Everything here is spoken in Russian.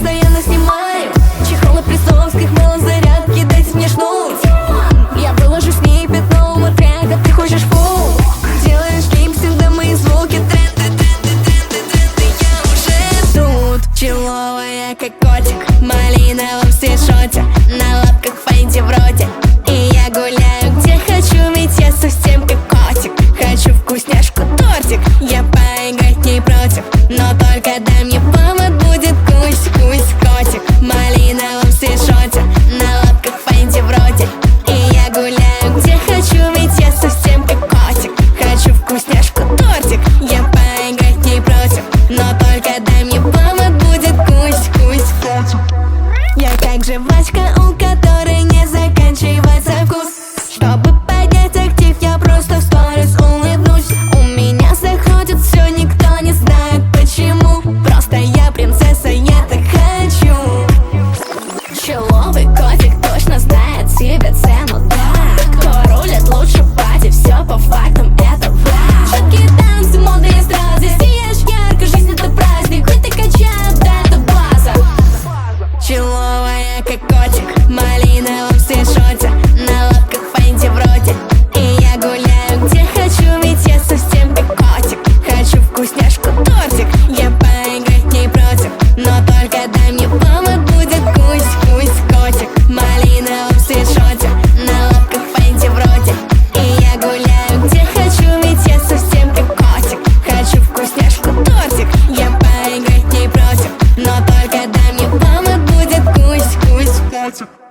постоянно снимаю чехол от прессовских мыло зарядки, дайте мне шнуть. Я выложу с ней 5 нового трека, ты хочешь фул. Делаешь липсинг, да мои звуки тренды, я уже тут. Человая как котик, малиновом свитшоте, на лапках фэнти вроде. И я гуляю где хочу, ведь я совсем как котик. Хочу вкусняшку, тортик, я поиграть не против, но только дай мне повод, будет кусь-кусь котик. В малиновом свитшоте, на лапках фэнти вроде. И я гуляю где хочу, ведь я совсем как котик. Хочу вкусняшку, тортик, я поиграть не против, но только дай мне повод, будет кусь-кусь котик. Я как жвачка, у которой не заканчивается вкус. Чтобы поднять актив, я просто в сторис улыбнусь. У меня заходит все, никто не знает почему. Просто я принцесса, я так хочу. Человый котик точно знает себе цену, да. Кто рулит лучше пати, все по фактам, это факт. Шутки, танцы, мода и эстрада, здесь сияешь ярко, жизнь это праздник. Хоть ты качают, да, это база. Человая как котик, в малиновом свитшоте, на лапках фэнти вроде. И я гуляю где хочу, ведь я совсем как котик. Хочу вкусняшку, тортик, я поиграть не против, но только дай мне повод, будет кусь-кусь котик. В малиновом свитшоте, на лапках фэнти вроде. И я гуляю где хочу, ведь я совсем как котик. Хочу вкусняшку, тортик, я поиграть не против, но только дай мне повод, будет кусь-кусь котик.